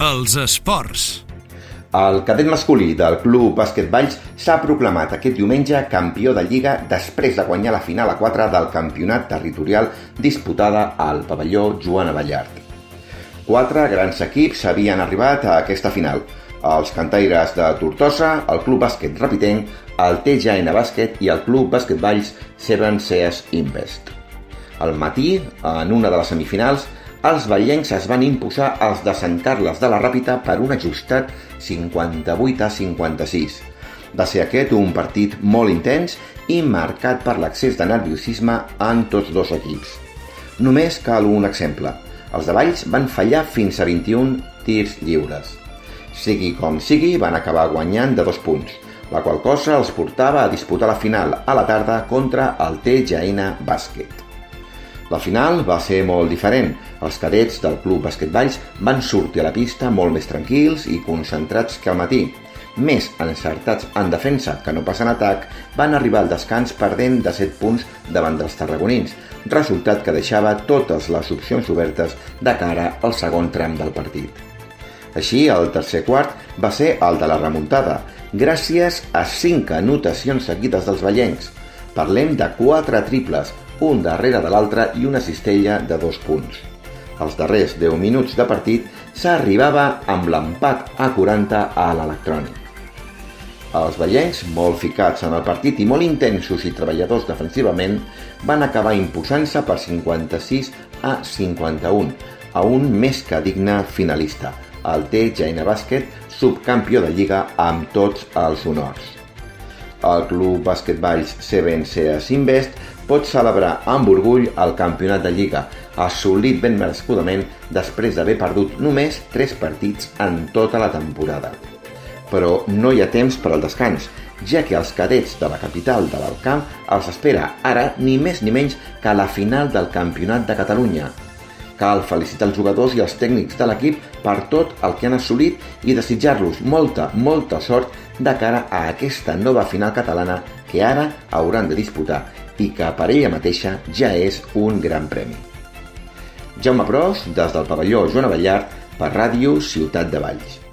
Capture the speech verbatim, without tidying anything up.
Els esports. El cadet masculí del Club Bàsquet Valls s'ha proclamat aquest diumenge campió de Lliga després de guanyar la final a quatre del campionat territorial disputada al pavelló Joan Abellart. Quatre grans equips havien arribat a aquesta final: els Cantaires de Tortosa, el Club Bàsquet Rapitenc, el T J N Bàsquet i el Club Bàsquet Valls Seven Seas Invest. Al matí, en una de les semifinals, els vallencs es van imposar als de Sant Carles de la Ràpita per un ajustat cinquanta-vuit a cinquanta-sis. Va ser aquest un partit molt intens i marcat per l'excés de nerviosisme en tots dos equips. Només cal un exemple. Els de Valls van fallar fins a vint-i-un tirs lliures. Sigui com sigui, van acabar guanyant de dos punts, la qual cosa els portava a disputar la final a la tarda contra el T J N Bàsquet. La final va ser molt diferent. Els cadets del Club Bàsquet Valls van sortir a la pista molt més tranquils i concentrats que al matí. Més encertats en defensa que no pas en atac, van arribar al descans perdent de set punts davant dels tarragonins, resultat que deixava totes les opcions obertes de cara al segon tram del partit. Així, el tercer quart va ser el de la remuntada, gràcies a cinc anotacions seguides dels vallencs. Parlem de quatre triples, un darrere de l'altre i una cistella de dos punts. Als darrers deu minuts de partit s'arribava amb l'empat a quaranta a l'electrònic. Els vallencs, molt ficats en el partit i molt intensos i treballadors defensivament, van acabar imposant-se per cinquanta-sis a cinquanta-un a un més que digne finalista, el T J N Bàsquet, subcampió de Lliga amb tots els honors. El Club Bàsquet Valls Seven Seas Invest pot celebrar amb orgull el campionat de Lliga, assolit ben merescudament després d'haver perdut només tres partits en tota la temporada. Però no hi ha temps per al descans, ja que els cadets de la capital de l'Alt Camp els espera ara ni més ni menys que la final del Campionat de Catalunya. Cal felicitar els jugadors i els tècnics de l'equip per tot el que han assolit i desitjar-los molta, molta sort de cara a aquesta nova final catalana que ara hauran de disputar i que per ella mateixa ja és un gran premi. Jaume Pros, des del pavelló Joan Abellart, per Ràdio Ciutat de Valls.